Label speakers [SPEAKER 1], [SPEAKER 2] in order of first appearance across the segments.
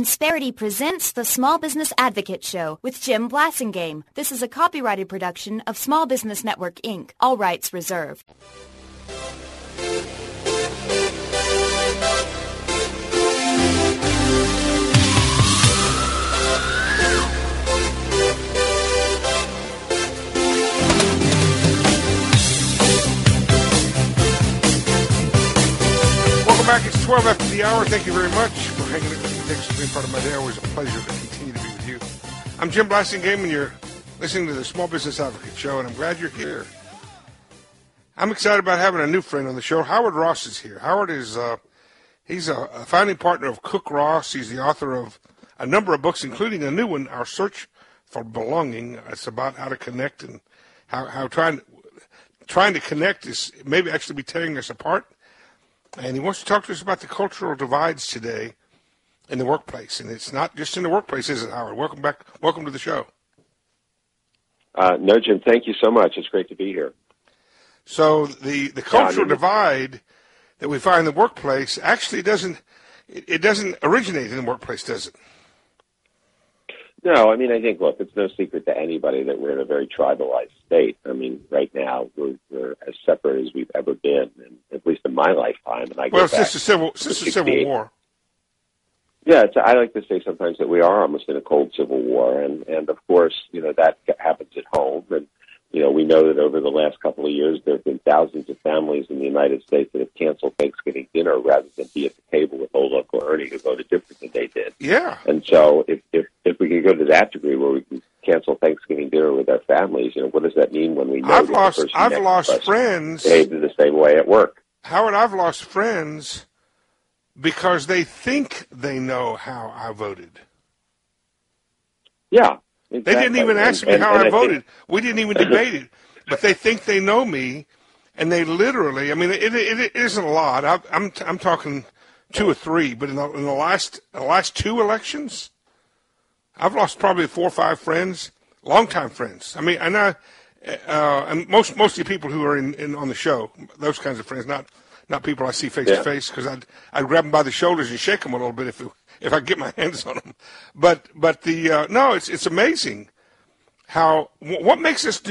[SPEAKER 1] Insperity presents the Small Business Advocate Show with Jim Blasingame. This is a copyrighted production of Small Business Network, Inc. All rights reserved.
[SPEAKER 2] Welcome back. It's 12 after the hour. Thank you very much for hanging with me. Thanks for being part of my day. Always a pleasure to continue to be with you. I'm Jim Blasingame, and you're listening to the Small Business Advocate Show, and I'm glad you're here. I'm excited about having a new friend on the show. Howard Ross is here. Howard is he's a founding partner of Cook Ross. He's the author of a number of books, including a new one, Our Search for Belonging. It's about how to connect and how trying to connect is maybe actually be tearing us apart. And he wants to talk to us about the cultural divides today in the workplace. And it's not just in the workplace, is it, Howard? Welcome back. Welcome to the show.
[SPEAKER 3] No, Jim, thank you so much. It's great to be here.
[SPEAKER 2] So the cultural divide that we find in the workplace actually doesn't originate in the workplace, does it?
[SPEAKER 3] No, I mean, I think, look, it's no secret to anybody that we're in a very tribalized state. I mean, right now, we're as separate as we've ever been, and at least in my lifetime. And
[SPEAKER 2] since the Civil War.
[SPEAKER 3] Yeah, I like to say sometimes that we are almost in a cold Civil War, and of course, that happens at home, and we know that over the last couple of years, there have been thousands of families in the United States that have canceled Thanksgiving dinner rather than be at the table with old Uncle Ernie who voted different than they did.
[SPEAKER 2] Yeah.
[SPEAKER 3] And so if we can go to that degree where we can cancel Thanksgiving dinner with our families, what does that mean when we know
[SPEAKER 2] I've lost friends
[SPEAKER 3] behaved the same way at work?
[SPEAKER 2] Howard, I've lost friends because they think they know how I voted.
[SPEAKER 3] Yeah.
[SPEAKER 2] Exactly. They didn't even ask me how I voted. We didn't even debate it. But they think they know me, and they literally, I mean, it isn't a lot. I'm talking 2 or 3, but in the last 2 elections, I've lost probably 4 or 5 friends, longtime friends. I mean, and mostly people who are in on the show, those kinds of friends, not people I see face to face, because I'd grab them by the shoulders and shake them a little bit if I get my hands on them. But it's amazing how what makes us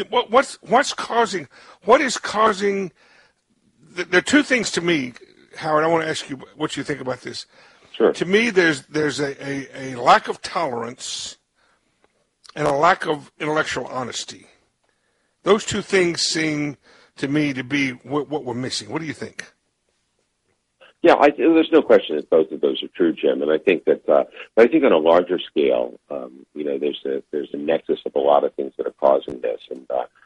[SPEAKER 2] what is causing. There are 2 things to me, Howard. I want to ask you what you think about this.
[SPEAKER 3] Sure.
[SPEAKER 2] To me, there's a lack of tolerance and a lack of intellectual honesty. Those 2 things seem to me to be what we're missing. What do you think?
[SPEAKER 3] Yeah, there's no question that both of those are true, Jim. And I think that, but I think on a larger scale, there's a nexus of a lot of things that are causing this. And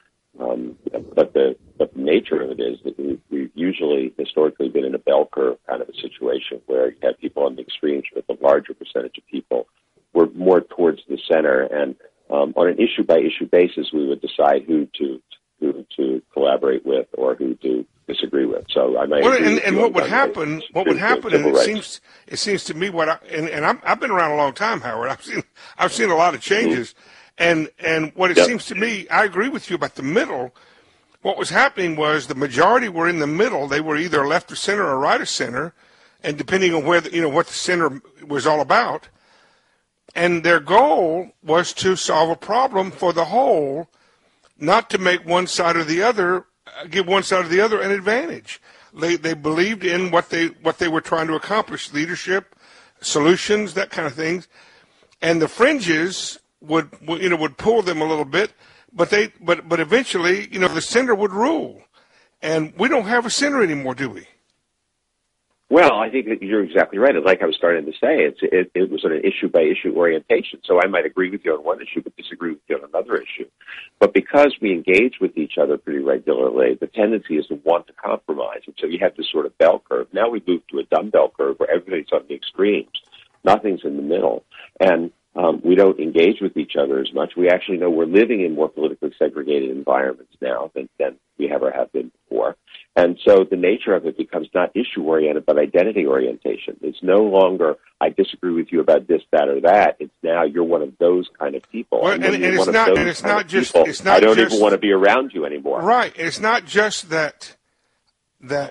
[SPEAKER 3] but the nature of it is that we've usually historically been in a bell curve kind of a situation where you have people on the extremes with a larger percentage of people. We're more towards the center, and on an issue by issue basis, we would decide who to collaborate with or who to disagree with. So I might. Well,
[SPEAKER 2] and what would happen? What would happen? And it seems to me I've been around a long time, Howard. I've seen a lot of changes, and what it seems to me, I agree with you about the middle. What was happening was the majority were in the middle. They were either left of center or right of center, and depending on where what the center was all about, and their goal was to solve a problem for the whole, not to make one side or the other. Give one side or the other an advantage. They believed in what they were trying to accomplish: leadership, solutions, that kind of things. And the fringes would pull them a little bit, but eventually the center would rule. And we don't have a center anymore, do we?
[SPEAKER 3] Well, I think that you're exactly right. Like I was starting to say, it was an issue-by-issue orientation. So I might agree with you on one issue but disagree with you on another issue. But because we engage with each other pretty regularly, the tendency is to want to compromise. And so you have this sort of bell curve. Now we move to a dumbbell curve where everybody's on the extremes. Nothing's in the middle. And we don't engage with each other as much. We actually know we're living in more politically segregated environments now than we ever have been before. And so the nature of it becomes not issue-oriented, but identity orientation. It's no longer, I disagree with you about this, that, or that. It's now you're one of those kind of people.
[SPEAKER 2] Well, it's not just
[SPEAKER 3] I don't even want to be around you anymore.
[SPEAKER 2] Right. It's not just that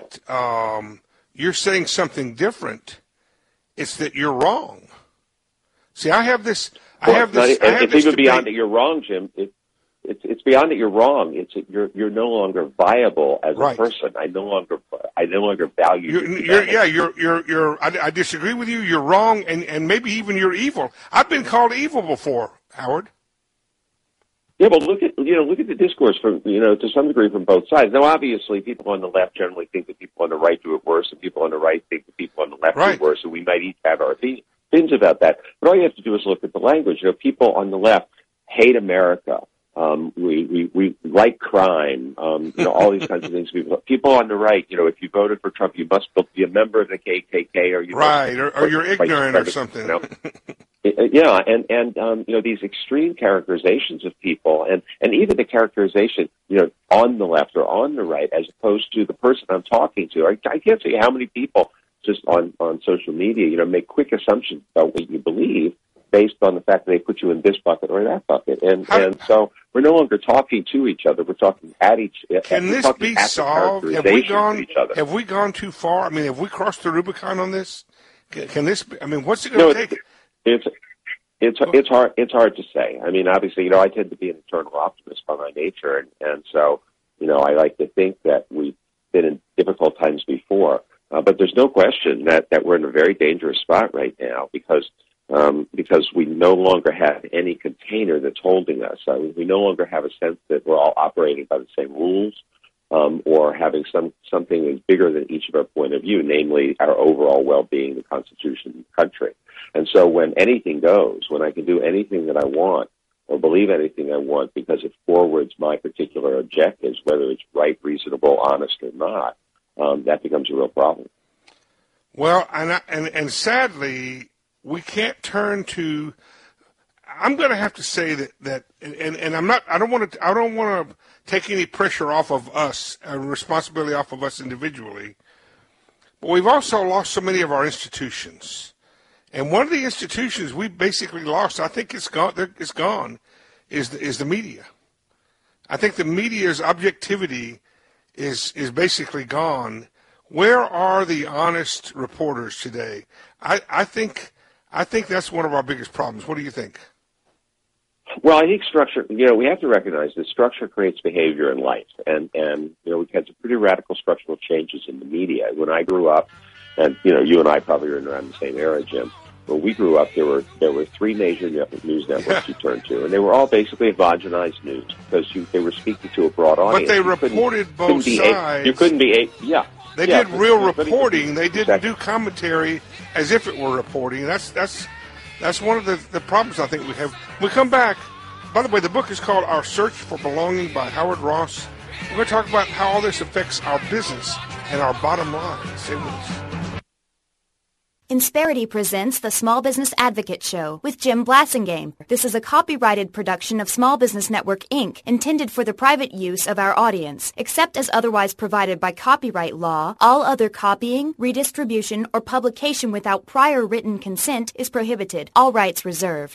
[SPEAKER 2] you're saying something different. It's that you're wrong. See, I have this.
[SPEAKER 3] It's even beyond that you're wrong, Jim. It's beyond that you're wrong. You're no longer viable as a person. I no longer value you.
[SPEAKER 2] I disagree with you. You're wrong, and maybe even you're evil. I've been called evil before, Howard.
[SPEAKER 3] Yeah, but look at the discourse from to some degree from both sides. Now, obviously, people on the left generally think that people on the right do it worse, and people on the right think that people on the left do it worse. And we might each have our opinions about that. But all you have to do is look at the language. People on the left hate America. We like crime, all these kinds of things. People on the right, if you voted for Trump, you must be a member of the KKK, or
[SPEAKER 2] you're ignorant or something.
[SPEAKER 3] Yeah, and these extreme characterizations of people, and even the characterization, on the left or on the right, as opposed to the person I'm talking to. I can't tell you how many people just on social media, make quick assumptions about what you believe, based on the fact that they put you in this bucket or that bucket. And so we're no longer talking to each other. We're talking at each other.
[SPEAKER 2] Can this be solved? Have we gone too far? I mean, have we crossed the Rubicon on this? Can this be, what's it going to take?
[SPEAKER 3] It's hard to say. I mean, obviously, I tend to be an eternal optimist by my nature. And so, I like to think that we've been in difficult times before. But there's no question that we're in a very dangerous spot right now because we no longer have any container that's holding us. We no longer have a sense that we're all operating by the same rules, or having something that's bigger than each of our point of view, namely our overall well-being, the Constitution of the country. And so when anything goes, when I can do anything that I want or believe anything I want because it forwards my particular objectives, whether it's right, reasonable, honest, or not, that becomes a real problem.
[SPEAKER 2] Well, and sadly, we can't turn to. I'm going to have to say that, and I'm not. I don't want to take any pressure off of us, responsibility off of us individually. But we've also lost so many of our institutions, and one of the institutions we basically lost, I think it's gone, is the media. I think the media's objectivity is basically gone. Where are the honest reporters today? I think that's one of our biggest problems. What do you think?
[SPEAKER 3] Well, I think structure, we have to recognize that structure creates behavior in life. And we've had some pretty radical structural changes in the media. When I grew up, and, you and I probably are around the same era, Jim, when we grew up, there were three major news networks you turned to, and they were all basically homogenized news because they were speaking to a broad audience.
[SPEAKER 2] But they reported both sides.
[SPEAKER 3] You couldn't be
[SPEAKER 2] They did real reporting. They didn't do commentary as if it were reporting. That's one of the problems I think we have. When we come back, by the way, the book is called Our Search for Belonging by Howard Ross. We're going to talk about how all this affects our business and our bottom line. Stay with us.
[SPEAKER 1] Insperity presents the Small Business Advocate Show with Jim Blasingame. This is a copyrighted production of Small Business Network, Inc., intended for the private use of our audience. Except as otherwise provided by copyright law, all other copying, redistribution, or publication without prior written consent is prohibited. All rights reserved.